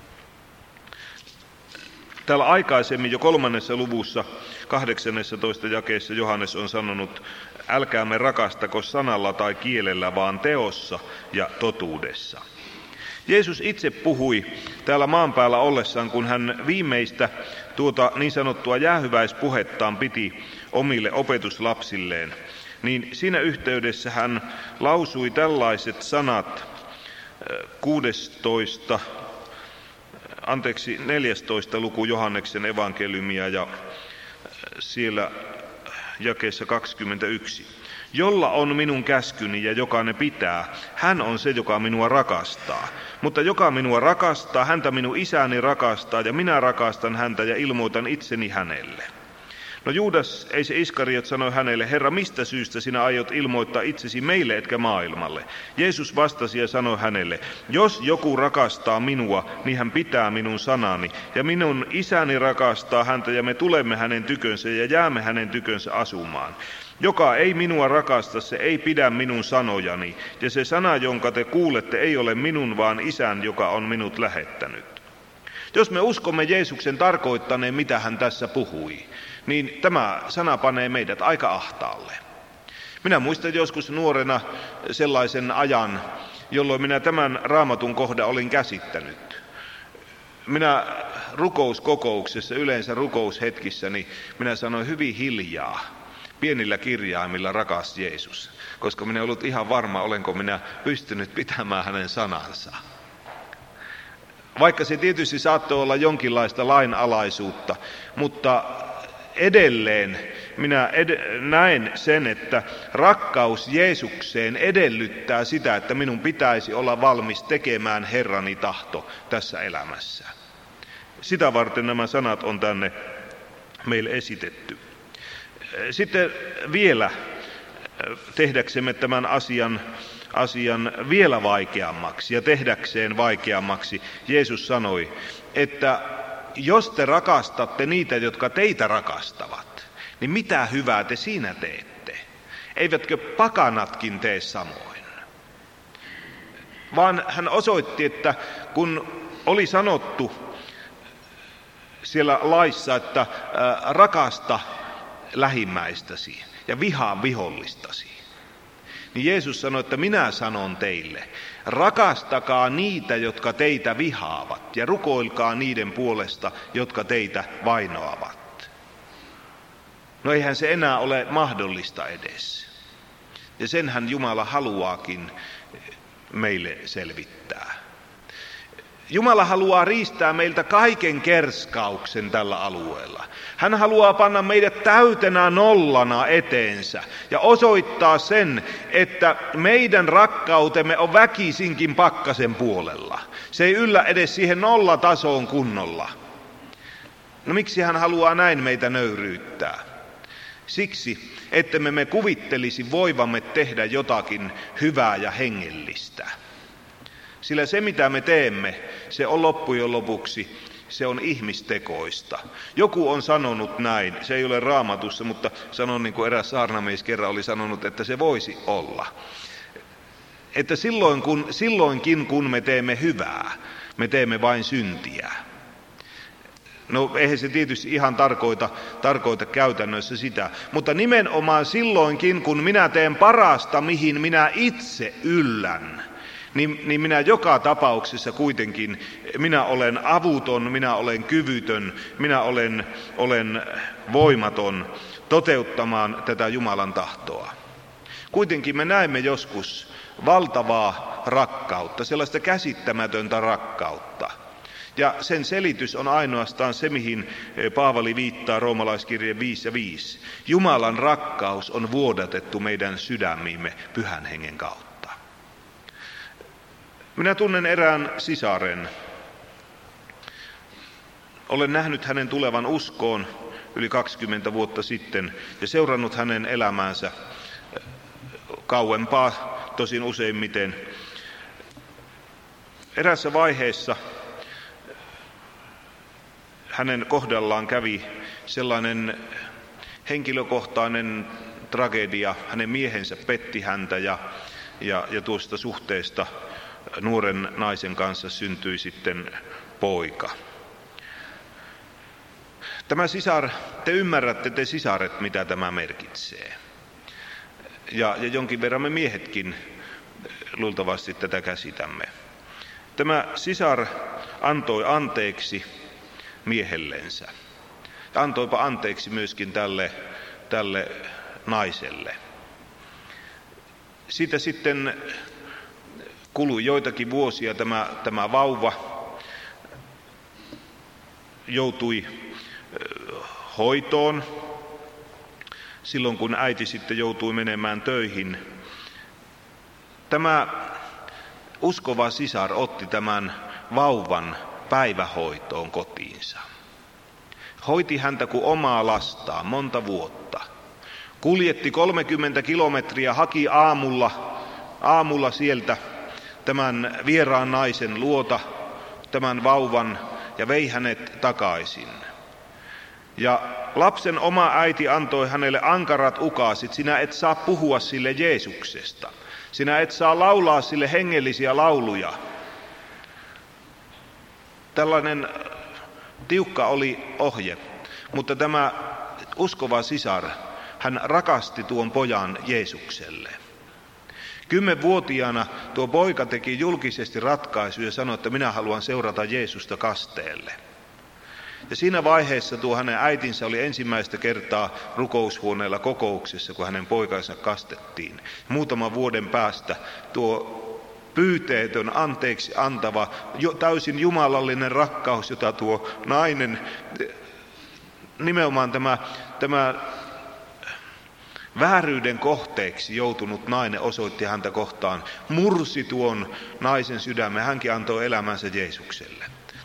Täällä aikaisemmin jo kolmannessa luvussa, kahdeksannessatoista jakeessa Johannes on sanonut, älkäämme rakastako sanalla tai kielellä, vaan teossa ja totuudessa. Jeesus itse puhui täällä maan päällä ollessaan, kun hän viimeistä tuota niin sanottua jäähyväispuhettaan piti omille opetuslapsilleen, niin siinä yhteydessä hän lausui tällaiset sanat kuusitoista, anteeksi neljästoista luku Johanneksen evankeliumia ja siellä jakeessa kaksikymmentäyksi. Jolla on minun käskyni ja joka ne pitää, hän on se, joka minua rakastaa. Mutta joka minua rakastaa, häntä minun isäni rakastaa ja minä rakastan häntä ja ilmoitan itseni hänelle. No Juudas, ei se Iskariot, sanoi hänelle, Herra, mistä syystä sinä aiot ilmoittaa itsesi meille etkä maailmalle? Jeesus vastasi ja sanoi hänelle, jos joku rakastaa minua, niin hän pitää minun sanani. Ja minun isäni rakastaa häntä ja me tulemme hänen tykönsä ja jäämme hänen tykönsä asumaan. Joka ei minua rakasta, se ei pidä minun sanojani. Ja se sana, jonka te kuulette, ei ole minun, vaan isän, joka on minut lähettänyt. Jos me uskomme Jeesuksen tarkoittaneen, mitä hän tässä puhui, niin tämä sana panee meidät aika ahtaalle. Minä muistan joskus nuorena sellaisen ajan, jolloin minä tämän raamatun kohdan olin käsittänyt. Minä rukouskokouksessa, yleensä rukoushetkissä, niin minä sanoin hyvin hiljaa, pienillä kirjaimilla, rakas Jeesus, koska minä en ollut ihan varma, olenko minä pystynyt pitämään hänen sanansa. Vaikka se tietysti saattoi olla jonkinlaista lainalaisuutta, mutta edelleen minä ed- näen sen, että rakkaus Jeesukseen edellyttää sitä, että minun pitäisi olla valmis tekemään Herrani tahto tässä elämässä. Sitä varten nämä sanat on tänne meille esitetty. Sitten vielä tehdäksemme tämän asian, asian vielä vaikeammaksi ja tehdäkseen vaikeammaksi. Jeesus sanoi, että jos te rakastatte niitä, jotka teitä rakastavat, niin mitä hyvää te siinä teette? Eivätkö pakanatkin tee samoin? Vaan hän osoitti, että kun oli sanottu siellä laissa, että rakasta lähimmäistäsi ja vihaa vihollistasi, niin Jeesus sanoi, että minä sanon teille, rakastakaa niitä, jotka teitä vihaavat, ja rukoilkaa niiden puolesta, jotka teitä vainoavat. No eihän se enää ole mahdollista edes. Ja senhän Jumala haluaakin meille selvittää. Jumala haluaa riistää meiltä kaiken kerskauksen tällä alueella. Hän haluaa panna meidät täytenä nollana eteensä ja osoittaa sen, että meidän rakkautemme on väkisinkin pakkasen puolella. Se ei yllä edes siihen nollatasoon kunnolla. No miksi hän haluaa näin meitä nöyryyttää? Siksi, ettemme me kuvittelisi voivamme tehdä jotakin hyvää ja hengellistä. Sillä se, mitä me teemme, se on loppujen lopuksi, se on ihmistekoista. Joku on sanonut näin, se ei ole Raamatussa, mutta sanon niin kuin eräs saarnamies kerran oli sanonut, että se voisi olla. Että silloin kun, silloinkin kun me teemme hyvää, me teemme vain syntiä. No eihän se tietysti ihan tarkoita, tarkoita käytännössä sitä, mutta nimenomaan silloinkin kun minä teen parasta, mihin minä itse yllän, Niin, niin minä joka tapauksessa kuitenkin, minä olen avuton, minä olen kyvytön, minä olen, olen voimaton toteuttamaan tätä Jumalan tahtoa. Kuitenkin me näemme joskus valtavaa rakkautta, sellaista käsittämätöntä rakkautta. Ja sen selitys on ainoastaan se, mihin Paavali viittaa roomalaiskirjeen viisi ja viisi. Jumalan rakkaus on vuodatettu meidän sydämiimme Pyhän Hengen kautta. Minä tunnen erään sisaren. Olen nähnyt hänen tulevan uskoon yli kaksikymmentä vuotta sitten ja seurannut hänen elämäänsä kauempaa, tosin useimmiten. Erässä vaiheessa hänen kohdallaan kävi sellainen henkilökohtainen tragedia. Hänen miehensä petti häntä ja, ja, ja tuosta suhteesta nuoren naisen kanssa syntyi sitten poika. Tämä sisar, te ymmärrätte te sisaret, mitä tämä merkitsee. Ja, ja jonkin verran me miehetkin luultavasti tätä käsitämme. Tämä sisar antoi anteeksi miehellensä. Antoipa anteeksi myöskin tälle, tälle naiselle. Siitä sitten kului joitakin vuosia tämä, tämä vauva joutui hoitoon silloin, kun äiti sitten joutui menemään töihin. Tämä uskova sisar otti tämän vauvan päivähoitoon kotiinsa. Hoiti häntä kuin omaa lastaan monta vuotta. Kuljetti kolmekymmentä kilometriä, haki aamulla, aamulla sieltä tämän vieraan naisen luota, tämän vauvan, ja vei hänet takaisin. Ja lapsen oma äiti antoi hänelle ankarat ukaasit, sinä et saa puhua sille Jeesuksesta. Sinä et saa laulaa sille hengellisiä lauluja. Tällainen tiukka oli ohje, mutta tämä uskova sisar, hän rakasti tuon pojan Jeesukselle. Kymmenvuotiaana tuo poika teki julkisesti ratkaisun ja sanoi, että minä haluan seurata Jeesusta kasteelle. Ja siinä vaiheessa tuo hänen äitinsä oli ensimmäistä kertaa rukoushuoneella kokouksessa, kun hänen poikansa kastettiin. Muutaman vuoden päästä tuo pyyteetön, anteeksi antava, jo, täysin jumalallinen rakkaus, jota tuo nainen, nimenomaan tämä, tämä vääryyden kohteeksi joutunut nainen osoitti häntä kohtaan, mursi tuon naisen sydämen, hänkin antoi elämänsä Jeesukselle.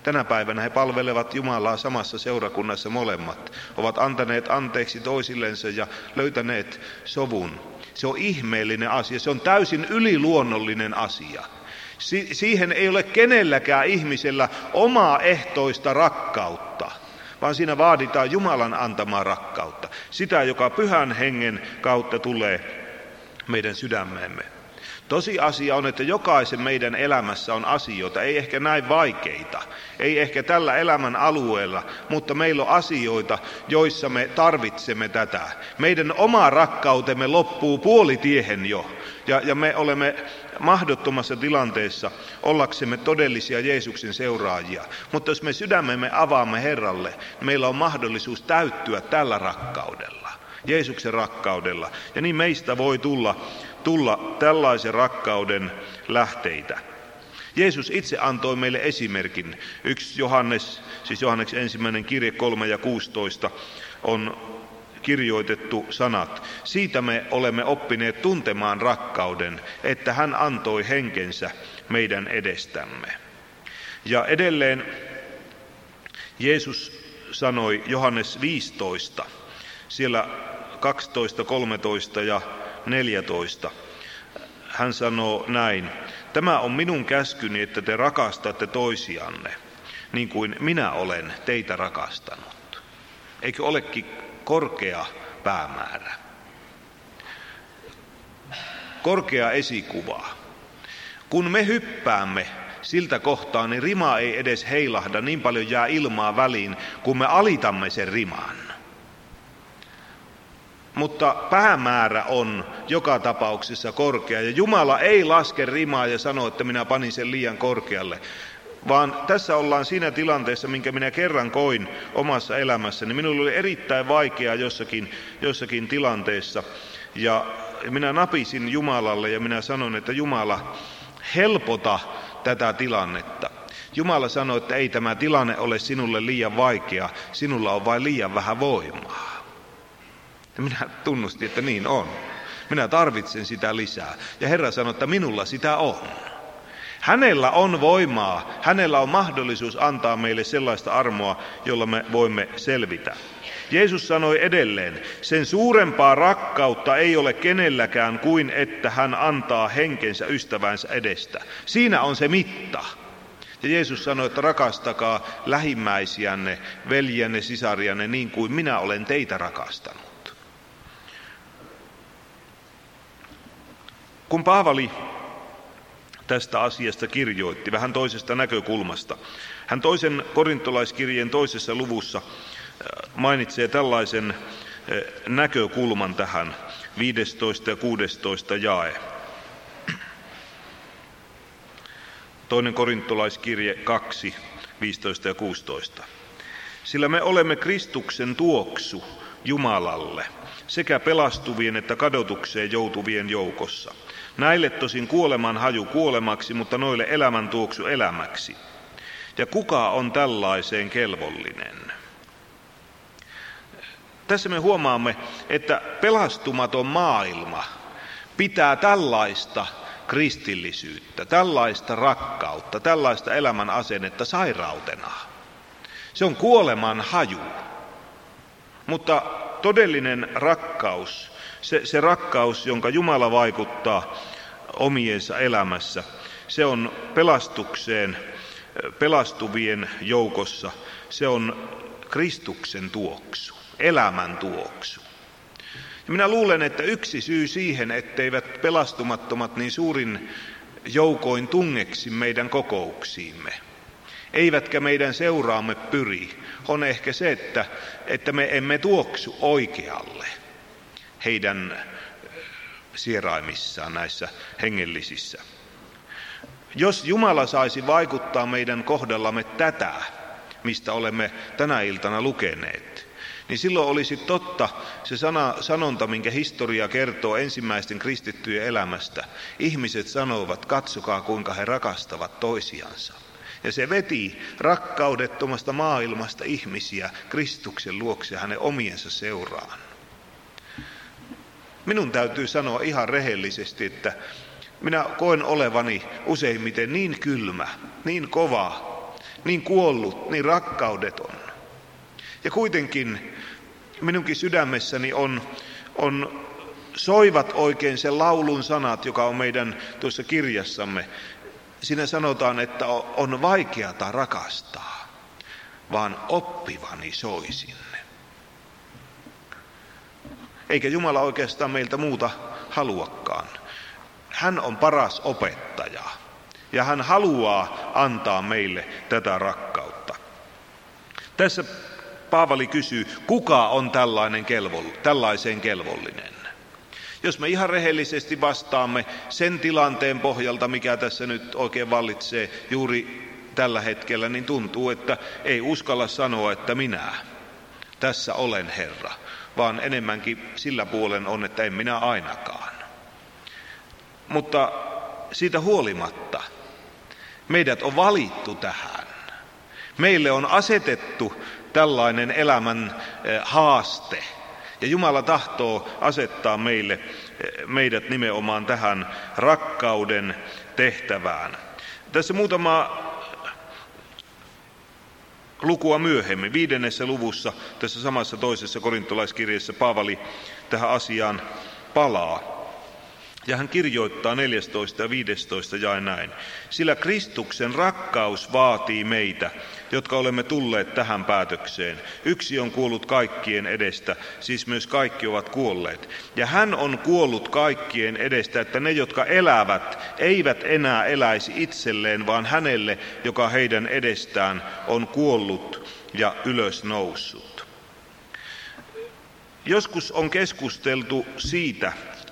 Tänä päivänä he palvelevat Jumalaa samassa seurakunnassa molemmat. Ovat antaneet anteeksi toisillensa ja löytäneet sovun. Se on ihmeellinen asia, se on täysin yliluonnollinen asia. Si- siihen ei ole kenelläkään ihmisellä omaa ehtoista rakkautta, vaan siinä vaaditaan Jumalan antamaa rakkautta. Sitä, joka Pyhän Hengen kautta tulee meidän sydämeemme. Tosiasia on, että jokaisen meidän elämässä on asioita, ei ehkä näin vaikeita, ei ehkä tällä elämän alueella, mutta meillä on asioita, joissa me tarvitsemme tätä. Meidän oma rakkautemme loppuu puolitiehen jo, ja, ja me olemme mahdottomassa tilanteessa ollaksemme todellisia Jeesuksen seuraajia. Mutta jos me sydämemme avaamme Herralle, niin meillä on mahdollisuus täyttyä tällä rakkaudella, Jeesuksen rakkaudella, ja niin meistä voi tulla tulla tällaisen rakkauden lähteitä. Jeesus itse antoi meille esimerkin. Yksi Johannes, siis Johanneksen ensimmäinen kirje kolme ja kuusitoista on kirjoitettu sanat. Siitä me olemme oppineet tuntemaan rakkauden, että hän antoi henkensä meidän edestämme. Ja edelleen Jeesus sanoi Johannes viisitoista, siellä kaksitoista, kolmetoista ja neljätoista. Hän sanoo näin: tämä on minun käskyni, että te rakastatte toisianne, niin kuin minä olen teitä rakastanut. Eikö olekin korkea päämäärä? Korkea esikuva. Kun me hyppäämme siltä kohtaa, niin rima ei edes heilahda, niin paljon jää ilmaa väliin, kun me alitamme sen riman. Mutta päämäärä on joka tapauksessa korkea, ja Jumala ei laske rimaa ja sano, että minä panin sen liian korkealle, vaan tässä ollaan siinä tilanteessa, minkä minä kerran koin omassa elämässäni. Minulla oli erittäin vaikeaa jossakin, jossakin tilanteessa, ja minä napisin Jumalalle ja minä sanon, että Jumala, helpota tätä tilannetta. Jumala sanoi, että ei tämä tilanne ole sinulle liian vaikea, sinulla on vain liian vähän voimaa. Ja minä tunnustin, että niin on. Minä tarvitsen sitä lisää. Ja Herra sanoi, että minulla sitä on. Hänellä on voimaa, hänellä on mahdollisuus antaa meille sellaista armoa, jolla me voimme selvitä. Jeesus sanoi edelleen, sen suurempaa rakkautta ei ole kenelläkään kuin että hän antaa henkensä ystävänsä edestä. Siinä on se mitta. Ja Jeesus sanoi, että rakastakaa lähimmäisiänne, veljiänne, sisarianne niin kuin minä olen teitä rakastanut. Kun Paavali tästä asiasta kirjoitti vähän toisesta näkökulmasta, hän toisen korintolaiskirjeen toisessa luvussa mainitsee tällaisen näkökulman tähän, viidestoista ja kuudestoista jae. Toinen korintolaiskirje kaksi, viisitoista ja kuusitoista. Sillä me olemme Kristuksen tuoksu Jumalalle, sekä pelastuvien että kadotukseen joutuvien joukossa. Näille tosin kuoleman haju kuolemaksi, mutta noille elämän tuoksu elämäksi. Ja kuka on tällaiseen kelvollinen? Tässä me huomaamme, että pelastumaton maailma pitää tällaista kristillisyyttä, tällaista rakkautta, tällaista elämän asennetta sairautena. Se on kuoleman haju. Mutta todellinen rakkaus, se, se rakkaus, jonka Jumala vaikuttaa omiensa elämässä, se on pelastukseen, pelastuvien joukossa, se on Kristuksen tuoksu, elämän tuoksu. Ja minä luulen, että yksi syy siihen, etteivät pelastumattomat niin suurin joukoin tungeksi meidän kokouksiimme, eivätkä meidän seuraamme pyri, on ehkä se, että, että me emme tuoksu oikealle heidän sieraimissaan näissä hengellisissä. Jos Jumala saisi vaikuttaa meidän kohdallamme tätä, mistä olemme tänä iltana lukeneet, niin silloin olisi totta se sana, sanonta, minkä historia kertoo ensimmäisten kristittyjen elämästä. Ihmiset sanovat, katsokaa kuinka he rakastavat toisiansa. Ja se veti rakkaudettomasta maailmasta ihmisiä Kristuksen luokse ja hänen omiensa seuraan. Minun täytyy sanoa ihan rehellisesti, että minä koen olevani useimmiten niin kylmä, niin kova, niin kuollut, niin rakkaudeton. Ja kuitenkin minunkin sydämessäni on, on soivat oikein sen laulun sanat, joka on meidän tuossa kirjassamme. Siinä sanotaan, että on vaikeata rakastaa, vaan oppivani soisin. Eikä Jumala oikeastaan meiltä muuta haluakaan. Hän on paras opettaja ja hän haluaa antaa meille tätä rakkautta. Tässä Paavali kysyy, kuka on tällainen kelvo, tällaiseen kelvollinen? Jos me ihan rehellisesti vastaamme sen tilanteen pohjalta, mikä tässä nyt oikein vallitsee juuri tällä hetkellä, niin tuntuu, että ei uskalla sanoa, että minä tässä olen Herra, vaan enemmänkin sillä puolen on, että en minä ainakaan. Mutta siitä huolimatta meidät on valittu tähän. Meille on asetettu tällainen elämän haaste. Ja Jumala tahtoo asettaa meille, meidät nimenomaan tähän rakkauden tehtävään. Tässä muutama lukua myöhemmin, viidennessä luvussa, tässä samassa toisessa korintolaiskirjassa Paavali tähän asiaan palaa. Ja hän kirjoittaa neljästoista ja viidestoista jae näin. Sillä Kristuksen rakkaus vaatii meitä, jotka olemme tulleet tähän päätökseen. Yksi on kuollut kaikkien edestä, siis myös kaikki ovat kuolleet. Ja hän on kuollut kaikkien edestä, että ne, jotka elävät, eivät enää eläisi itselleen, vaan hänelle, joka heidän edestään on kuollut ja ylösnoussut. Joskus on keskusteltu siitä,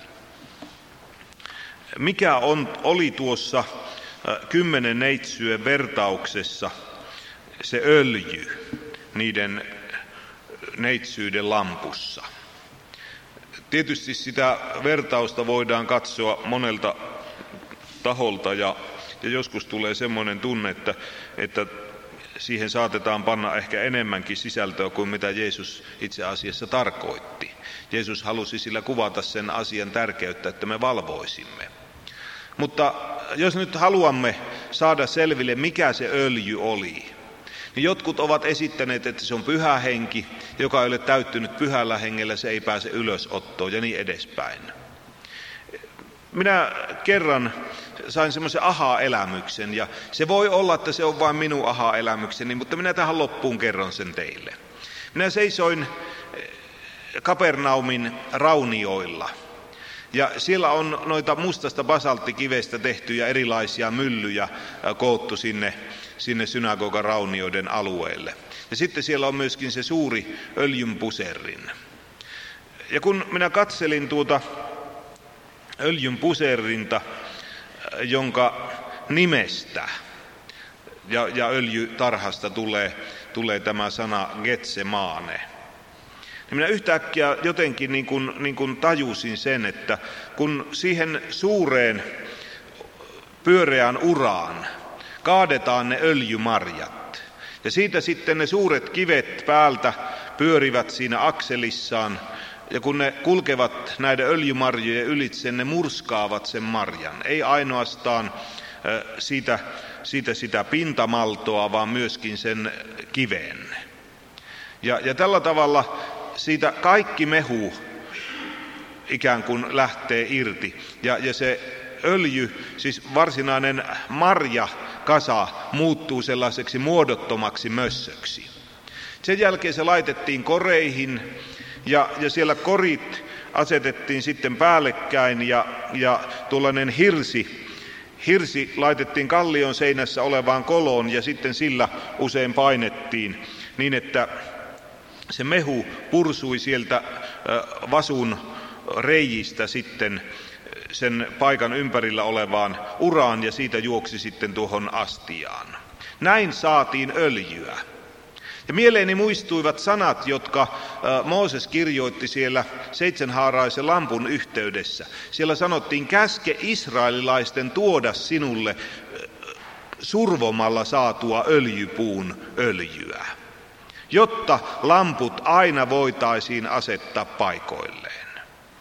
mikä on, oli tuossa kymmenen neitsyön vertauksessa se öljy niiden neitsyyden lampussa. Tietysti sitä vertausta voidaan katsoa monelta taholta ja, ja joskus tulee semmoinen tunne, että, että siihen saatetaan panna ehkä enemmänkin sisältöä kuin mitä Jeesus itse asiassa tarkoitti. Jeesus halusi sillä kuvata sen asian tärkeyttä, että me valvoisimme. Mutta jos nyt haluamme saada selville, mikä se öljy oli, niin jotkut ovat esittäneet, että se on pyhä henki, joka ei ole täyttynyt pyhällä hengellä, se ei pääse ylösottoon ja niin edespäin. Minä kerran sain semmoisen aha-elämyksen ja se voi olla, että se on vain minun aha-elämykseni, mutta minä tähän loppuun kerron sen teille. Minä seisoin Kapernaumin raunioilla. Ja siellä on noita mustasta basalttikivestä tehtyjä erilaisia myllyjä koottu sinne, sinne synagogan raunioiden alueelle. Ja sitten siellä on myöskin se suuri öljynpuserrin. Ja kun minä katselin tuota öljynpuserrinta, jonka nimestä ja, ja öljytarhasta tulee, tulee tämä sana Getsemane, niin minä yhtäkkiä jotenkin niin kuin, niin kuin tajusin sen, että kun siihen suureen pyöreään uraan kaadetaan ne öljymarjat ja siitä sitten ne suuret kivet päältä pyörivät siinä akselissaan ja kun ne kulkevat näiden öljymarjojen ylitse, ne murskaavat sen marjan. Ei ainoastaan siitä, siitä sitä pintamaltoa, vaan myöskin sen kiven. Ja, ja tällä tavalla siitä kaikki mehu ikään kuin lähtee irti. Ja, ja se öljy, siis varsinainen marjakasa, muuttuu sellaiseksi muodottomaksi mössöksi. Sen jälkeen se laitettiin koreihin ja, ja siellä korit asetettiin sitten päällekkäin ja, ja tuollainen hirsi, hirsi laitettiin kallion seinässä olevaan koloon ja sitten sillä usein painettiin niin, että se mehu pursui sieltä vasun reijistä sitten sen paikan ympärillä olevaan uraan ja siitä juoksi sitten tuohon astiaan. Näin saatiin öljyä. Ja mieleeni muistuivat sanat, jotka Mooses kirjoitti siellä seitsemänhaaraisen lampun yhteydessä. Siellä sanottiin, käske israelilaisten tuoda sinulle survomalla saatua öljypuun öljyä, jotta lamput aina voitaisiin asettaa paikoilleen.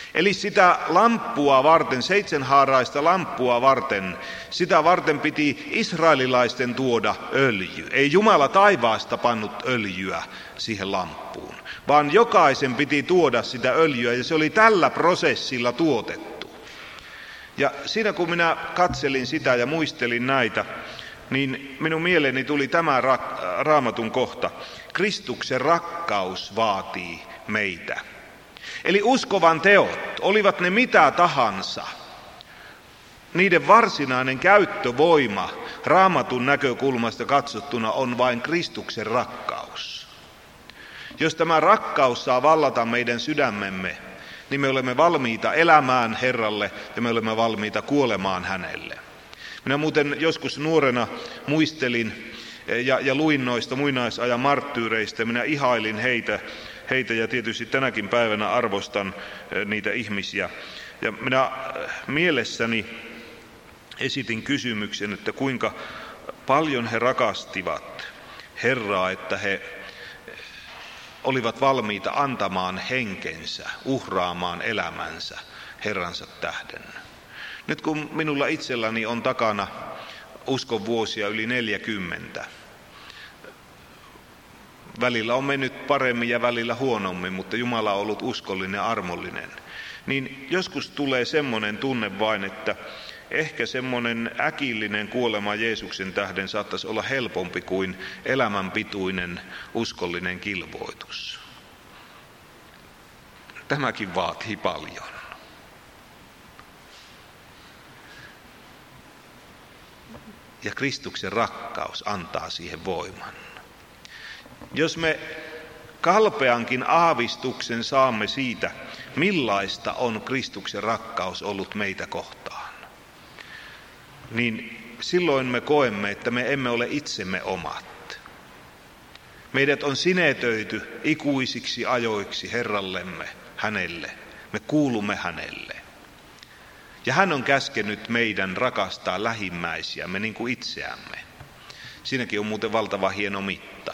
Eli sitä lamppua varten, seitsemänhaaraista lamppua varten, sitä varten piti israelilaisten tuoda öljy. Ei Jumala taivaasta pannut öljyä siihen lamppuun, vaan jokaisen piti tuoda sitä öljyä ja se oli tällä prosessilla tuotettu. Ja siinä kun minä katselin sitä ja muistelin näitä, niin minun mieleeni tuli tämä ra- raamatun kohta. Kristuksen rakkaus vaatii meitä. Eli uskovan teot, olivat ne mitä tahansa, niiden varsinainen käyttövoima raamatun näkökulmasta katsottuna on vain Kristuksen rakkaus. Jos tämä rakkaus saa vallata meidän sydämemme, niin me olemme valmiita elämään Herralle ja me olemme valmiita kuolemaan hänelle. Minä muuten joskus nuorena muistelin ja, ja luin noista muinaisajan marttyyreistä, minä ihailin heitä, heitä ja tietysti tänäkin päivänä arvostan niitä ihmisiä. Ja minä mielessäni esitin kysymyksen, että kuinka paljon he rakastivat Herraa, että he olivat valmiita antamaan henkensä, uhraamaan elämänsä Herransa tähden. Nyt kun minulla itselläni on takana uskon vuosia yli neljäkymmentä, välillä on mennyt paremmin ja välillä huonommin, mutta Jumala on ollut uskollinen ja armollinen, niin joskus tulee semmoinen tunne vain, että ehkä semmoinen äkillinen kuolema Jeesuksen tähden saattaisi olla helpompi kuin elämänpituinen uskollinen kilvoitus. Tämäkin vaatii paljon. Ja Kristuksen rakkaus antaa siihen voiman. Jos me kalpeankin aavistuksen saamme siitä, millaista on Kristuksen rakkaus ollut meitä kohtaan, niin silloin me koemme, että me emme ole itsemme omat. Meidät on sinetöity ikuisiksi ajoiksi Herrallemme, hänelle. Me kuulumme hänelle. Ja hän on käskenyt meidän rakastaa lähimmäisiämme niin kuin itseämme. Siinäkin on muuten valtava hieno mitta.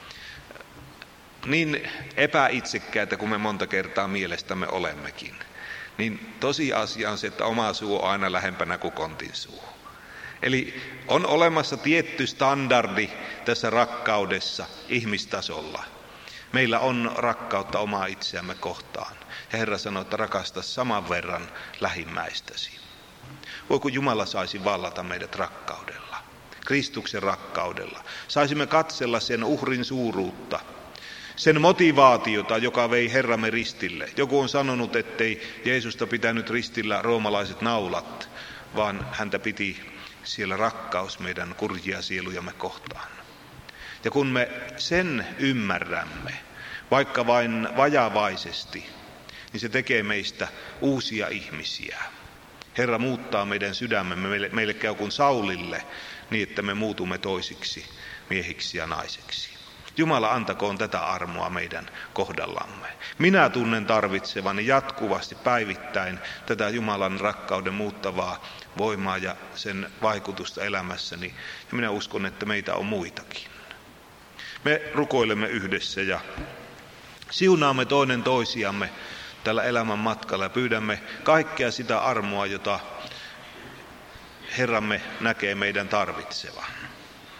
Niin epäitsekkäitä kuin me monta kertaa mielestämme olemmekin, niin tosiasia on se, että oma suu on aina lähempänä kuin kontin suu. Eli on olemassa tietty standardi tässä rakkaudessa ihmistasolla. Meillä on rakkautta omaa itseämme kohtaan. Ja Herra sanoo, että rakasta saman verran lähimmäistäsi. Voi kun Jumala saisi vallata meidät rakkaudella, Kristuksen rakkaudella. Saisimme katsella sen uhrin suuruutta, sen motivaatiota, joka vei Herramme ristille. Joku on sanonut, ettei Jeesusta pitänyt ristillä roomalaiset naulat, vaan häntä piti siellä rakkaus meidän kurjia sielujamme kohtaan. Ja kun me sen ymmärrämme, vaikka vain vajavaisesti, niin se tekee meistä uusia ihmisiä. Herra muuttaa meidän sydämemme, meille, meille käy kuin Saulille, niin että me muutumme toisiksi miehiksi ja naiseksi. Jumala antakoon tätä armoa meidän kohdallamme. Minä tunnen tarvitsevani jatkuvasti päivittäin tätä Jumalan rakkauden muuttavaa voimaa ja sen vaikutusta elämässäni. Ja minä uskon, että meitä on muitakin. Me rukoilemme yhdessä ja siunaamme toinen toisiamme tällä elämän matkalla ja pyydämme kaikkea sitä armoa, jota Herramme näkee meidän tarvitsevan.